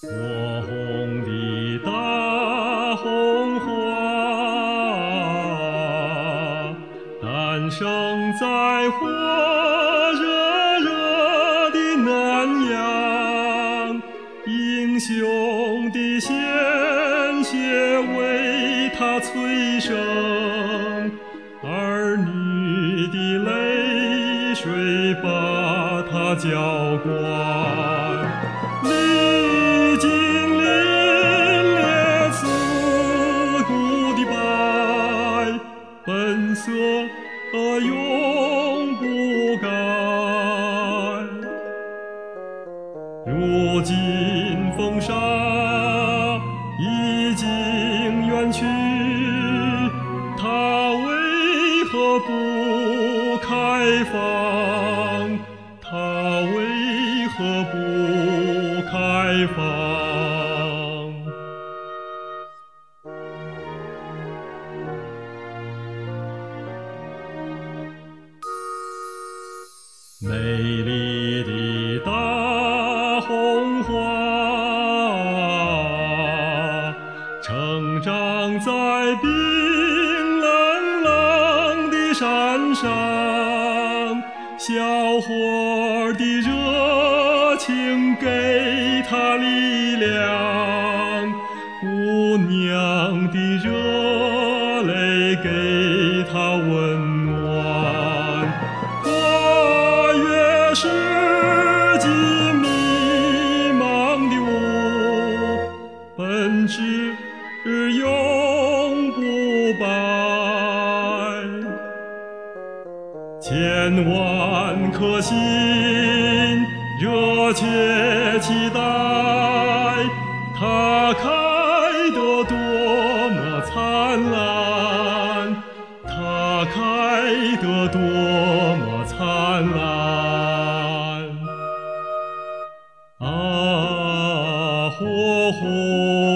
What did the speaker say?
火红的大红花，诞生在火热热的南阳，英雄的鲜血为它催生，儿女的泪水把它浇灌。历经凛冽刺骨的白，本色永不改。如今风沙已经远去，它为何不开放？它为何不开放？美丽的大红花，成长在冰冷冷的山上，小伙的热情给他力量，姑娘的热泪给他温暖。跨越世纪迷茫的雾，本质永不败。千万颗心热切期待，它开得多么灿烂，它开得多么灿烂。啊，火红